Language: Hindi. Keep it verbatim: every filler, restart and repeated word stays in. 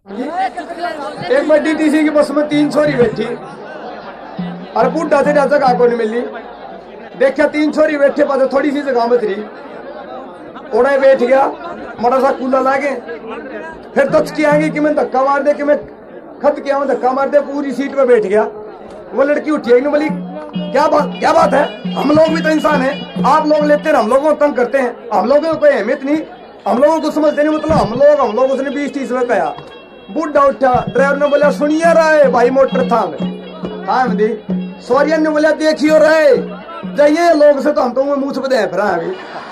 एक बार डीटीसी की बस में तीन छोरी बैठी और बुढ़ा से जगह को नहीं मिली। देखा तीन छोरी बैठे पास थोड़ी सी जगह बच रही, ओड़ा बैठ गया, मोटा सा कूला लागे, फिर तो आएंगे कि मैं धक्का मार दे कि मैं खत किया, मैं धक्का मार दे, पूरी सीट पे बैठ गया। वो लड़की उठी है, बोली क्या बात क्या बात है, हम लोग भी तो इंसान हैं, आप लोग लेते हैं हम लोगों को तंग करते हैं, हम लोगों को कोई अहमियत नहीं, हम लोगों को समझते नहीं, मतलब हम लोग हम लोग उसने बीस तीस में कहा। बुढ़ा उठा, ड्राइवर ने बोला सुनिए रहे भाई मोटर थाम थाम दी। सोरियन ने बोला देखियो रहे जाइए लोग से तो हम तो मुंह छुप दे फिर अभी